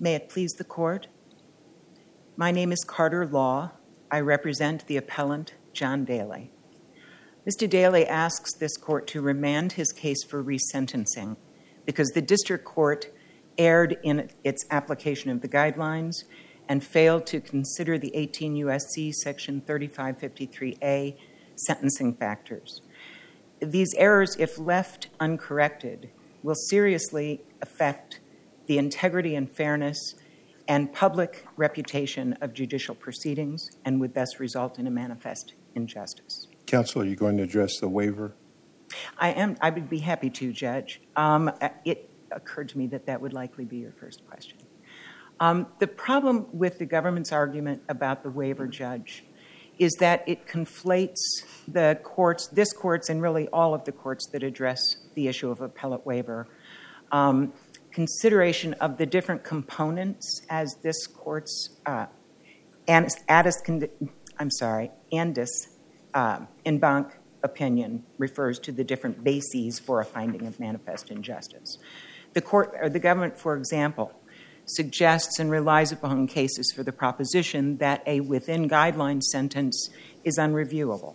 May it please the Court. My name is Carter Law. I represent the appellant, John Daly. Mr. Daly asks this Court to remand his case for resentencing because the District Court erred in its application of the guidelines and failed to consider the 18 U.S.C. Section 3553A sentencing factors. These errors, if left uncorrected, will seriously affect the integrity and fairness and public reputation of judicial proceedings and would thus result in a manifest injustice. Counsel, are you going to address the waiver? I would be happy to, Judge. It occurred to me that would likely be your first question. The problem with the government's argument about the waiver, Judge, is that it conflates the courts, this court's and really all of the courts that address the issue of appellate waiver, consideration of the different components as this court's Andis en banc opinion refers to the different bases for a finding of manifest injustice. The government, for example, suggests and relies upon cases for the proposition that a within-guideline sentence is unreviewable.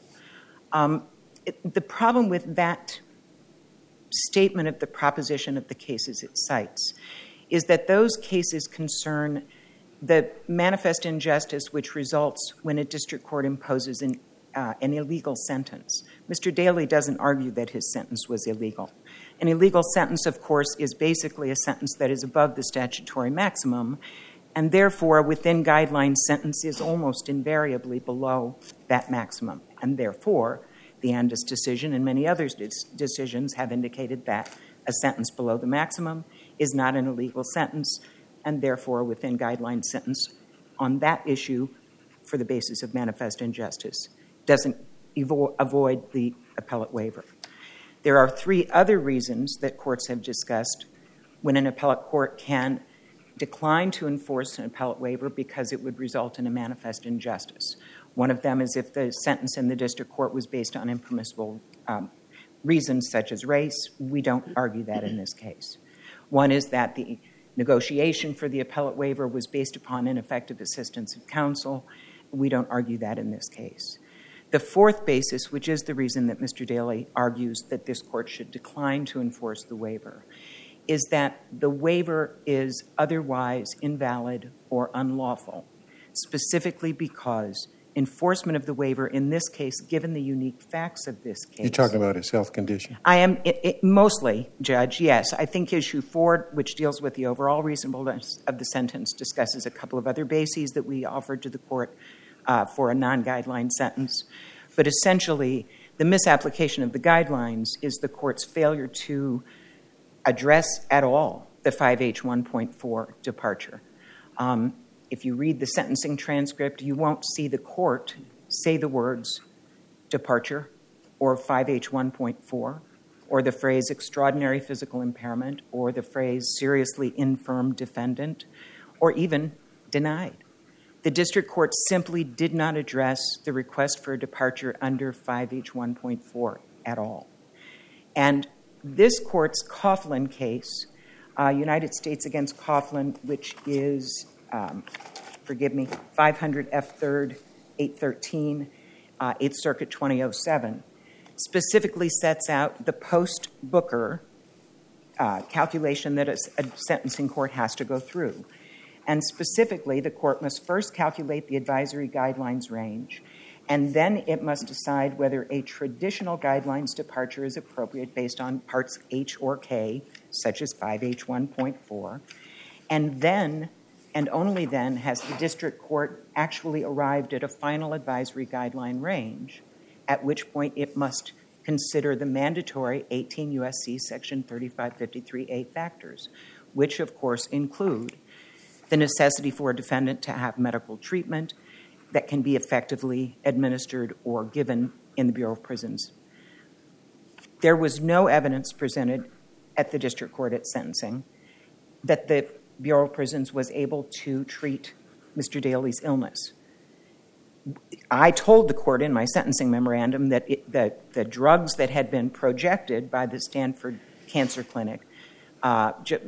The problem with that statement of the proposition of the cases it cites is that those cases concern the manifest injustice which results when a district court imposes an illegal sentence. Mr. Daly doesn't argue that his sentence was illegal. An illegal sentence, of course, is basically a sentence that is above the statutory maximum, and therefore a within-guideline sentence is almost invariably below that maximum. And therefore, the Andis decision and many other decisions have indicated that a sentence below the maximum is not an illegal sentence, and therefore a within-guideline sentence on that issue for the basis of manifest injustice doesn't avoid the appellate waiver. There are three other reasons that courts have discussed when an appellate court can decline to enforce an appellate waiver because it would result in a manifest injustice. One of them is if the sentence in the district court was based on impermissible reasons such as race. We don't argue that in this case. One is that the negotiation for the appellate waiver was based upon ineffective assistance of counsel. We don't argue that in this case. The fourth basis, which is the reason that Mr. Daly argues that this court should decline to enforce the waiver, is that the waiver is otherwise invalid or unlawful, specifically because enforcement of the waiver in this case, given the unique facts of this case... You're talking about his health condition? I am, mostly, Judge, yes. I think Issue 4, which deals with the overall reasonableness of the sentence, discusses a couple of other bases that we offered to the court for a non-guideline sentence. But essentially, the misapplication of the guidelines is the court's failure to address at all the 5H1.4 departure. If you read the sentencing transcript, you won't see the court say the words departure or 5H1.4 or the phrase extraordinary physical impairment or the phrase seriously infirm defendant or even denied. The district court simply did not address the request for a departure under 5H1.4 at all. And this court's Coughlin case, United States against Coughlin, which is, 500 F. 3rd, 813, 8th Circuit 2007, specifically sets out the post-Booker calculation that a sentencing court has to go through. And specifically, the court must first calculate the advisory guidelines range, and then it must decide whether a traditional guidelines departure is appropriate based on parts H or K, such as 5H1.4. And then, and only then, has the district court actually arrived at a final advisory guideline range, at which point it must consider the mandatory 18 U.S.C. Section 3553A factors, which, of course, include the necessity for a defendant to have medical treatment that can be effectively administered or given in the Bureau of Prisons. There was no evidence presented at the district court at sentencing that the Bureau of Prisons was able to treat Mr. Daly's illness. I told the court in my sentencing memorandum that the drugs that had been projected by the Stanford Cancer Clinic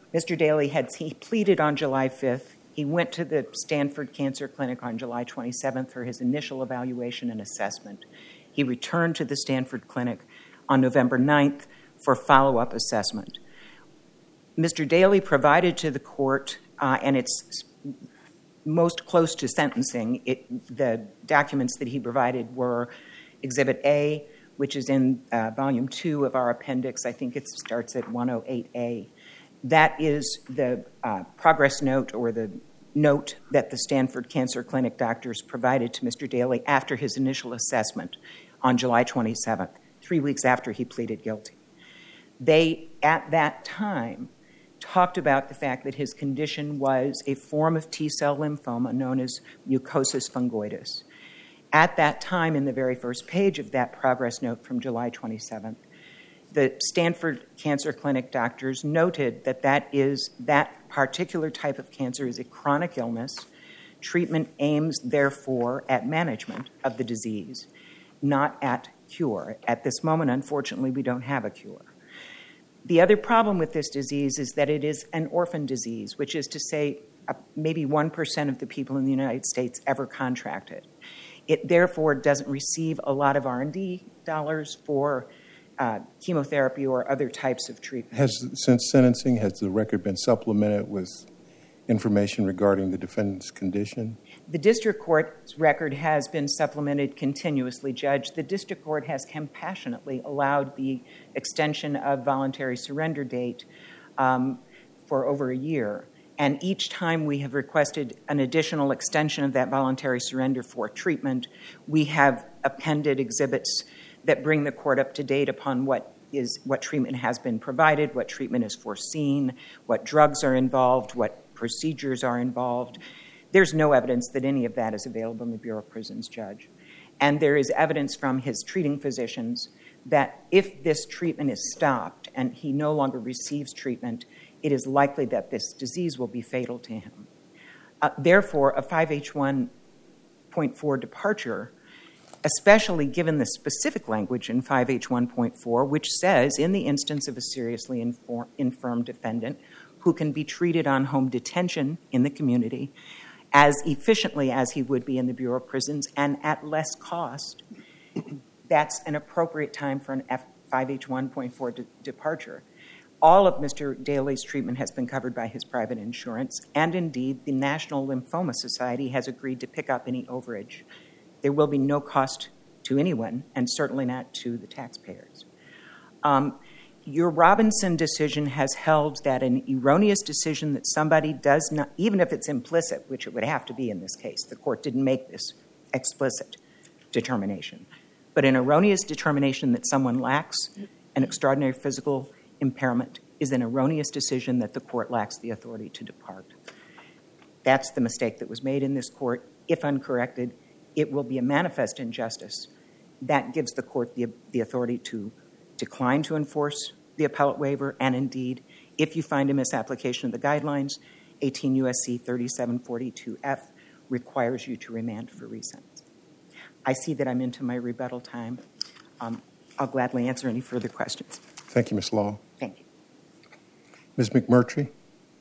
Mr. Daly he pleaded on July 5th. He went to the Stanford Cancer Clinic on July 27th for his initial evaluation and assessment. He returned to the Stanford Clinic on November 9th for follow-up assessment. Mr. Daly provided to the court, and it's most close to sentencing, the documents that he provided were Exhibit A, which is in Volume 2 of our appendix. I think it starts at 108A. That is the progress note or the note that the Stanford Cancer Clinic doctors provided to Mr. Daly after his initial assessment on July 27th, 3 weeks after he pleaded guilty. They, at that time, talked about the fact that his condition was a form of T-cell lymphoma known as mucosis fungoides. At that time, in the very first page of that progress note from July 27th, the Stanford Cancer Clinic doctors noted that that particular type of cancer is a chronic illness. Treatment aims, therefore, at management of the disease, not at cure. At this moment, unfortunately, we don't have a cure. The other problem with this disease is that it is an orphan disease, which is to say maybe 1% of the people in the United States ever contract it. It therefore doesn't receive a lot of R&D dollars for chemotherapy or other types of treatment. Since sentencing, has the record been supplemented with information regarding the defendant's condition? The district court's record has been supplemented continuously, Judge. The district court has compassionately allowed the extension of voluntary surrender date for over a year. And each time we have requested an additional extension of that voluntary surrender for treatment, we have appended exhibits that bring the court up to date upon what treatment has been provided, what treatment is foreseen, what drugs are involved, what procedures are involved. There's no evidence that any of that is available in the Bureau of Prisons, Judge. And there is evidence from his treating physicians that if this treatment is stopped and he no longer receives treatment, it is likely that this disease will be fatal to him. Therefore, a 5H1.4 departure, especially given the specific language in 5H1.4, which says, in the instance of a seriously infirm defendant who can be treated on home detention in the community as efficiently as he would be in the Bureau of Prisons and at less cost, that's an appropriate time for an 5H1.4 departure. All of Mr. Daly's treatment has been covered by his private insurance, and indeed, the National Lymphoma Society has agreed to pick up any overage. There will be no cost to anyone, and certainly not to the taxpayers. Your Robinson decision has held that an erroneous decision that somebody does not, even if it's implicit, which it would have to be in this case, the court didn't make this explicit determination, but an erroneous determination that someone lacks an extraordinary physical impairment is an erroneous decision that the court lacks the authority to depart. That's the mistake that was made in this court. If uncorrected, it will be a manifest injustice. That gives the court the authority to decline to enforce the appellate waiver, and indeed, if you find a misapplication of the guidelines, 18 U.S.C. 3742F requires you to remand for resentence. I see that I'm into my rebuttal time. I'll gladly answer any further questions. Thank you, Ms. Law. Thank you. Ms. McMurtry.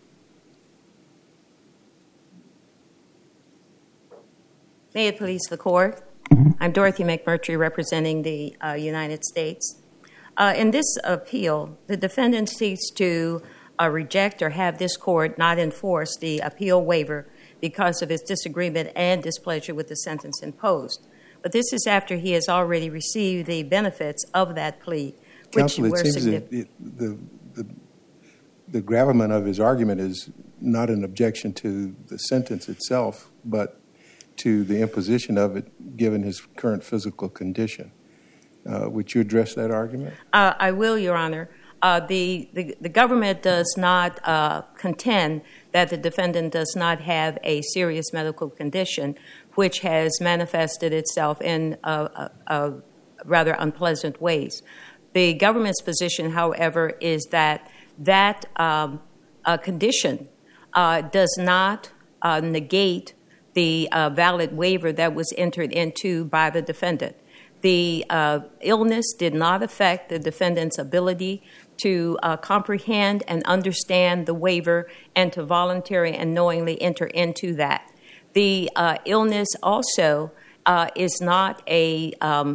May it please the court. I'm Dorothy McMurtry representing the United States. In this appeal, the defendant seeks to reject or have this court not enforce the appeal waiver because of his disagreement and displeasure with the sentence imposed. But this is after he has already received the benefits of that plea. Counsel, it seems that the gravamen of his argument is not an objection to the sentence itself, but to the imposition of it given his current physical condition. Would you address that argument? I will, Your Honor. The government does not contend that the defendant does not have a serious medical condition which has manifested itself in rather unpleasant ways. The government's position, however, is that that condition does not negate the valid waiver that was entered into by the defendant. The illness did not affect the defendant's ability to comprehend and understand the waiver and to voluntarily and knowingly enter into that. The illness also is not a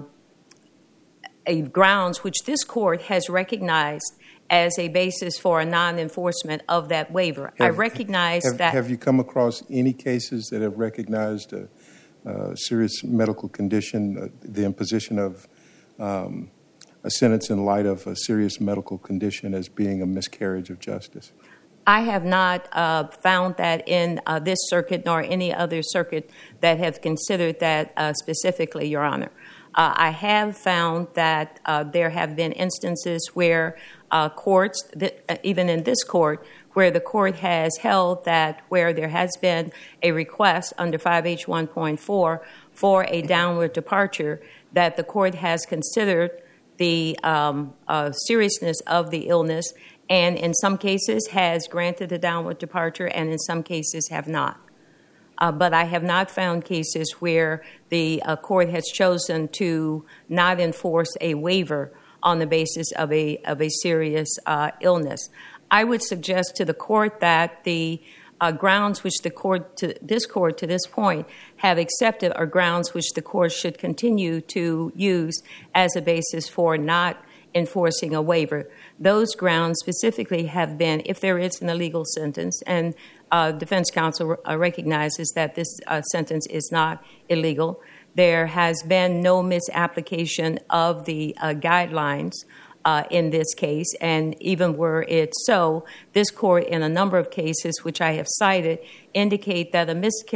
grounds which this court has recognized as a basis for a non-enforcement of that waiver. I recognize that. Have you come across any cases that have recognized a serious medical condition, the imposition of a sentence in light of a serious medical condition as being a miscarriage of justice? I have not found that in this circuit nor any other circuit that have considered that specifically, Your Honor. I have found that there have been instances where courts, even in this court, where the court has held that where there has been a request under 5H1.4 for a downward departure, that the court has considered the seriousness of the illness and in some cases has granted a downward departure and in some cases have not. But I have not found cases where the court has chosen to not enforce a waiver on the basis of a serious illness. I would suggest to the court that the grounds which this court to this point have accepted are grounds which the court should continue to use as a basis for not enforcing a waiver. Those grounds specifically have been if there is an illegal sentence, and defense counsel recognizes that this sentence is not illegal. There has been no misapplication of the guidelines in this case, and even were it so, this court in a number of cases which I have cited indicate that a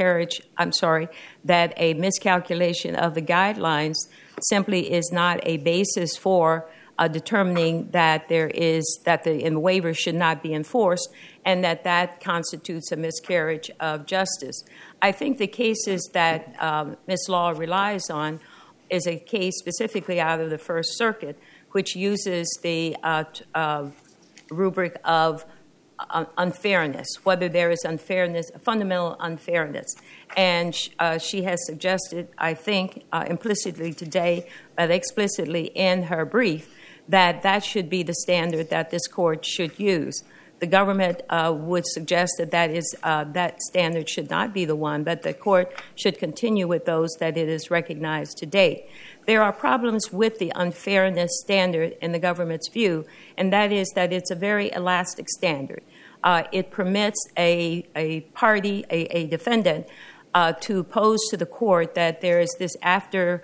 miscalculation of the guidelines simply is not a basis for determining that the waiver should not be enforced and that constitutes a miscarriage of justice. I think the cases that Ms. Law relies on is a case specifically out of the First Circuit, which uses the rubric of unfairness, whether there is unfairness, fundamental unfairness. And she has suggested, I think, implicitly today, but explicitly in her brief, that should be the standard that this court should use. The government would suggest that standard should not be the one, but the court should continue with those that it has recognized to date. There are problems with the unfairness standard in the government's view, and that is that it's a very elastic standard. It permits a party, a defendant, to pose to the court that there is this after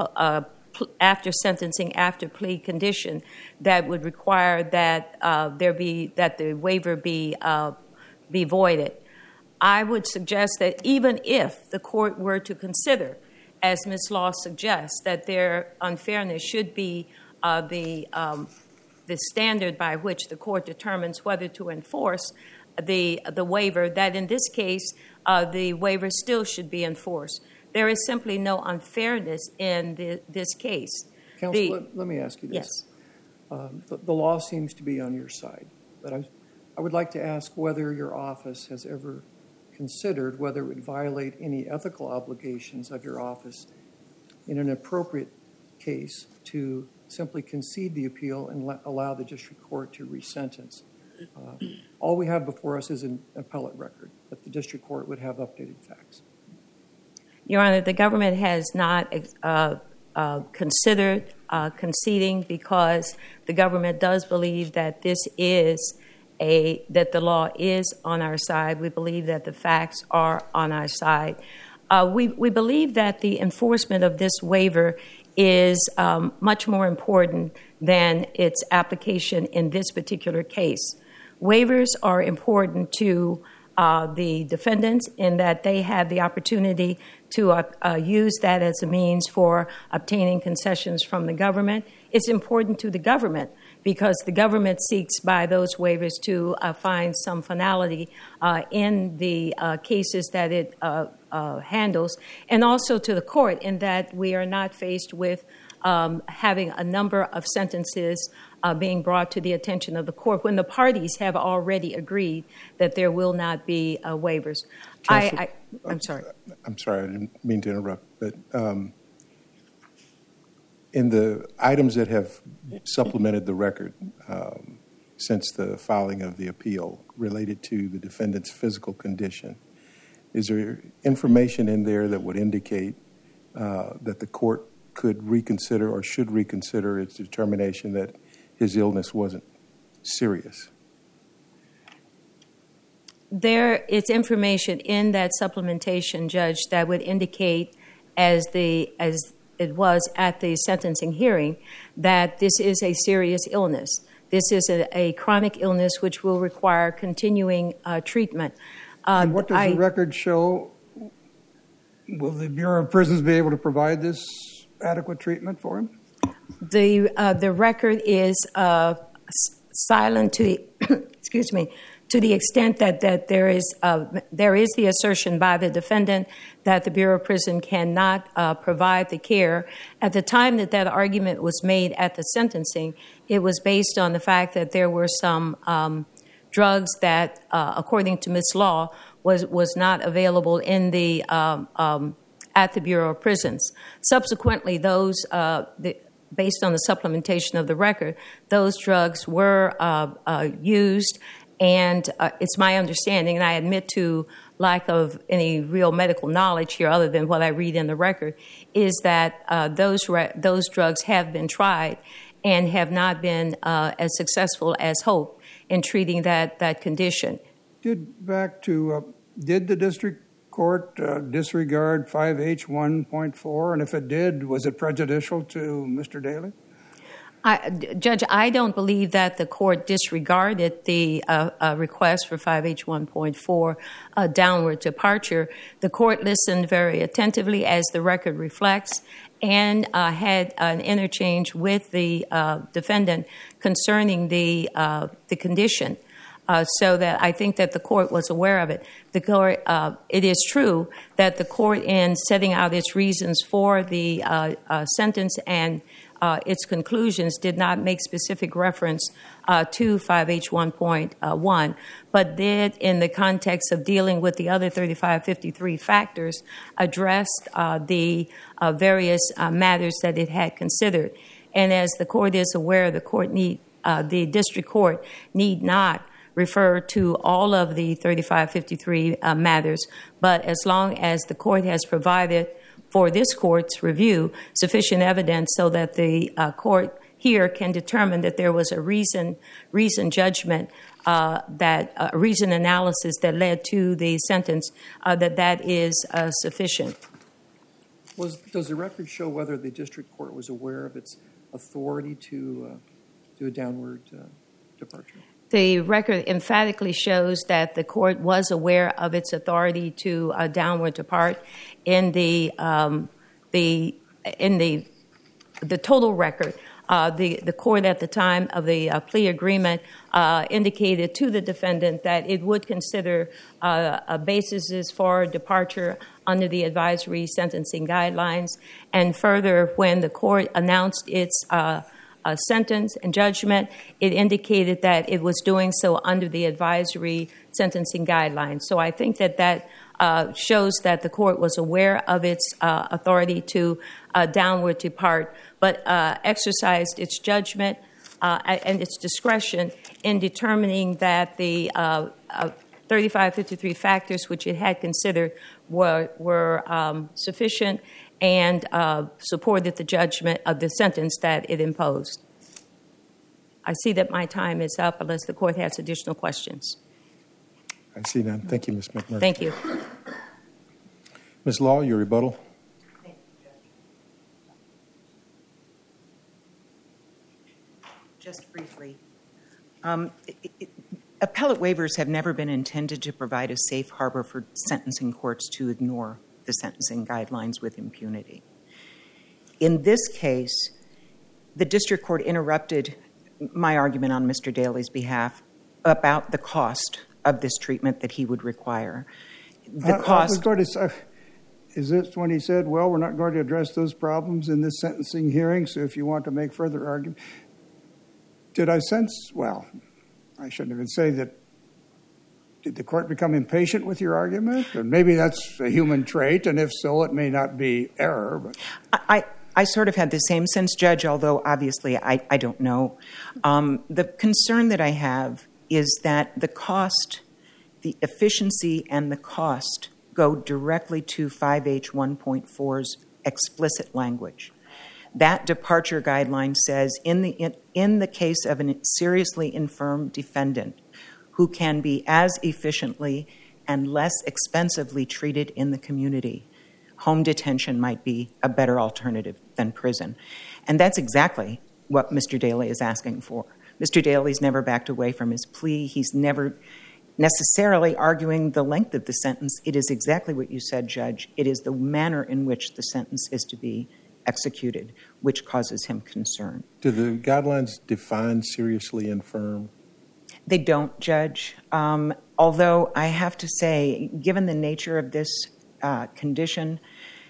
sentencing, after plea condition that would require that that the waiver be voided. I would suggest that even if the court were to consider, as Ms. Law suggests, that their unfairness should be the standard by which the court determines whether to enforce the waiver, that in this case the waiver still should be enforced. There is simply no unfairness in this case. Counsel, let me ask you this. Yes. The law seems to be on your side, but I would like to ask whether your office has ever considered whether it would violate any ethical obligations of your office in an appropriate case to simply concede the appeal and allow the district court to resentence. All we have before us is an appellate record, but the district court would have updated facts. Your Honor, the government has not considered conceding because the government does believe that that the law is on our side. We believe that the facts are on our side. We believe that the enforcement of this waiver is much more important than its application in this particular case. Waivers are important to the defendants in that they have the opportunity to use that as a means for obtaining concessions from the government. It's important to the government because the government seeks by those waivers to find some finality in the cases that it handles, and also to the court in that we are not faced with having a number of sentences being brought to the attention of the court when the parties have already agreed that there will not be waivers. I'm sorry. I'm sorry, I didn't mean to interrupt, but In the items that have supplemented the record since the filing of the appeal related to the defendant's physical condition, is there information in there that would indicate that the court could reconsider or should reconsider its determination that his illness wasn't serious? There is information in that supplementation, Judge, that would indicate, as it was at the sentencing hearing, that this is a serious illness. This is a chronic illness which will require continuing treatment. And what does the record show? Will the Bureau of Prisons be able to provide this adequate treatment for him? The record is silent to excuse me, to the extent that there is the assertion by the defendant that the Bureau of Prison cannot provide the care. At the time that argument was made at the sentencing, it was based on the fact that there were some drugs that, according to Ms. Law, was not available in the at the Bureau of Prisons. Subsequently, those based on the supplementation of the record, those drugs were used. And it's my understanding, and I admit to lack of any real medical knowledge here other than what I read in the record, is that those drugs have been tried and have not been as successful as hoped in treating that condition. Did the district court disregard 5H1.4? And if it did, was it prejudicial to Mr. Daly? Judge, I don't believe that the court disregarded the request for 5H1.4 downward departure. The court listened very attentively, as the record reflects, and had an interchange with the defendant concerning the condition. So that I think that the court was aware of it. The court, it is true that the court, in setting out its reasons for the sentence and its conclusions, did not make specific reference to 5H1.1, but did, in the context of dealing with the other 3553 factors, addressed the various matters that it had considered. And as the court is aware, the district court need not refer to all of the 3553 matters, but as long as the court has provided for this court's review sufficient evidence so that the court here can determine that there was a reason judgment, that a reason analysis that led to the sentence, that is sufficient. Does the record show whether the district court was aware of its authority to do a downward departure? The record emphatically shows that the court was aware of its authority to downward depart. In the total record, the court at the time of the plea agreement indicated to the defendant that it would consider bases for departure under the advisory sentencing guidelines. And further, when the court announced its sentence and judgment, it indicated that it was doing so under the advisory sentencing guidelines. So I think that shows that the court was aware of its authority to downward depart, but exercised its judgment and its discretion in determining that the 3553 factors which it had considered were sufficient and supported the judgment of the sentence that it imposed. I see that my time is up unless the court has additional questions. I see none. Thank you, Ms. McMurray. Thank you. Ms. Law, your rebuttal. Thank you, Judge. Just briefly, appellate waivers have never been intended to provide a safe harbor for sentencing courts to ignore the sentencing guidelines with impunity. In this case, the district court interrupted my argument on Mr. Daly's behalf about the cost of this treatment that he would require. The cost. I was going to say, is this when he said, well, we're not going to address those problems in this sentencing hearing, so if you want to make further argument. Did I sense, well, I shouldn't even say that. Did the court become impatient with your argument? And maybe that's a human trait, and if so, it may not be error. But I I sort of had the same sense, Judge, although obviously I don't know. The concern that I have is that the cost, the efficiency and the cost go directly to 5H1.4's explicit language. That departure guideline says in the case of a seriously infirm defendant who can be as efficiently and less expensively treated in the community, home detention might be a better alternative than prison. And that's exactly what Mr. Daly is asking for. Mr. Daly's never backed away from his plea. He's never necessarily arguing the length of the sentence. It is exactly what you said, Judge. It is the manner in which the sentence is to be executed which causes him concern. Do the guidelines define seriously infirm? They don't, Judge. Although I have to say, given the nature of this condition,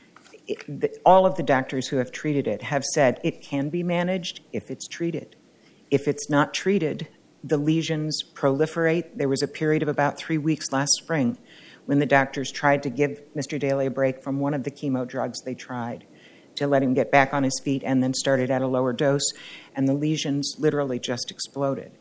all of the doctors who have treated it have said it can be managed if it's treated. If it's not treated, the lesions proliferate. There was a period of about 3 weeks last spring when the doctors tried to give Mr. Daly a break from one of the chemo drugs they tried to let him get back on his feet, and then started at a lower dose, and the lesions literally just exploded.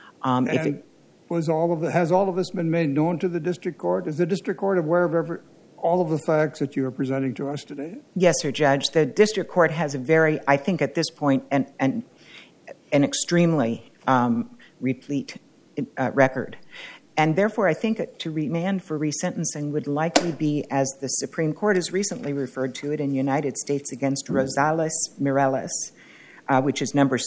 Has all of this been made known to the district court? Is the district court aware of all of the facts that you are presenting to us today? Yes, sir, Judge. The district court has a very, I think at this point, an extremely replete record. And therefore, I think to remand for resentencing would likely be, as the Supreme Court has recently referred to it in United States against Rosales-Mireles, which is number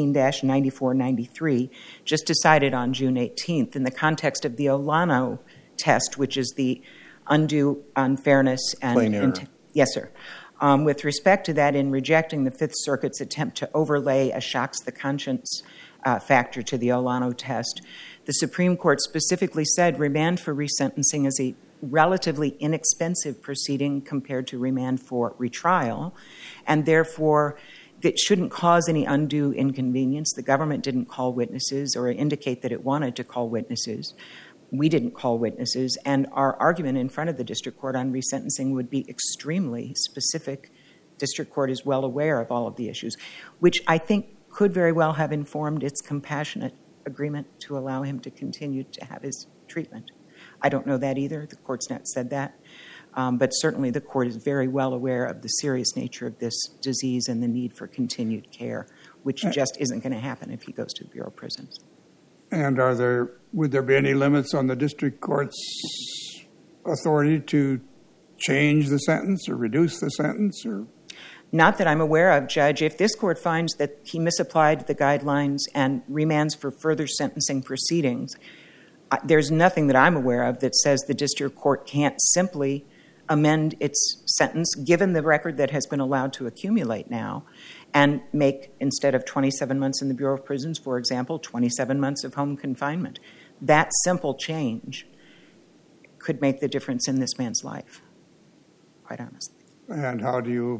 16-9493, just decided on June 18th in the context of the Olano test, which is the undue unfairness and plain error. Yes, sir. With respect to that, in rejecting the Fifth Circuit's attempt to overlay a shocks the conscience factor to the Olano test, the Supreme Court specifically said remand for resentencing is a relatively inexpensive proceeding compared to remand for retrial, and therefore it shouldn't cause any undue inconvenience. The government didn't call witnesses or indicate that it wanted to call witnesses. We didn't call witnesses, and our argument in front of the district court on resentencing would be extremely specific. District court is well aware of all of the issues, which I think could very well have informed its compassionate agreement to allow him to continue to have his treatment. I don't know that either. The court's not said that. But certainly the court is very well aware of the serious nature of this disease and the need for continued care, which just isn't going to happen if he goes to the Bureau of Prisons. And would there be any limits on the district court's authority to change the sentence or reduce the sentence? Or not that I'm aware of, Judge. If this court finds that he misapplied the guidelines and remands for further sentencing proceedings, there's nothing that I'm aware of that says the district court can't simply amend its sentence, given the record that has been allowed to accumulate now, and make, instead of 27 months in the Bureau of Prisons, for example, 27 months of home confinement. That simple change could make the difference in this man's life, quite honestly. And how do you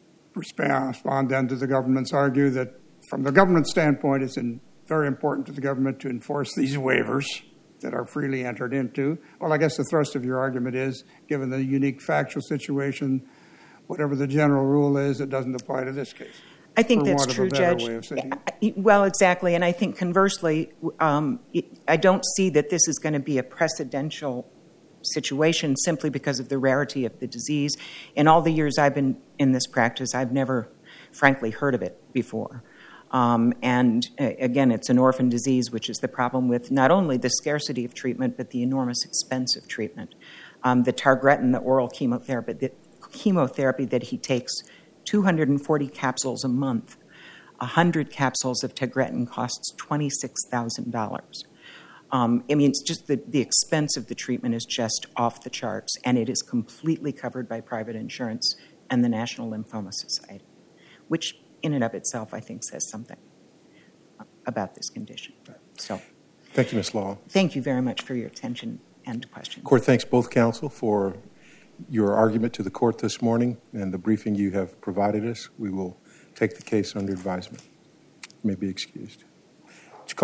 respond then to the government's argue that, from the government standpoint, it's very important to the government to enforce these waivers that are freely entered into? Well, I guess the thrust of your argument is, given the unique factual situation, whatever the general rule is, it doesn't apply to this case. I think that's true, Judge. Well, exactly. And I think conversely, I don't see that this is going to be a precedential situation simply because of the rarity of the disease. In all the years I've been in this practice, I've never, frankly, heard of it before. And again, it's an orphan disease, which is the problem with not only the scarcity of treatment, but the enormous expense of treatment. The Targretin, the oral chemotherapy that he takes, 240 capsules a month. 100 capsules of Targretin costs $26,000. I mean, it's just the expense of the treatment is just off the charts, and it is completely covered by private insurance and the National Lymphoma Society, which in and of itself, I think, says something about this condition. So, thank you, Ms. Law. Thank you very much for your attention and questions. The court thanks both counsel for your argument to the court this morning and the briefing you have provided us. We will take the case under advisement. You may be excused.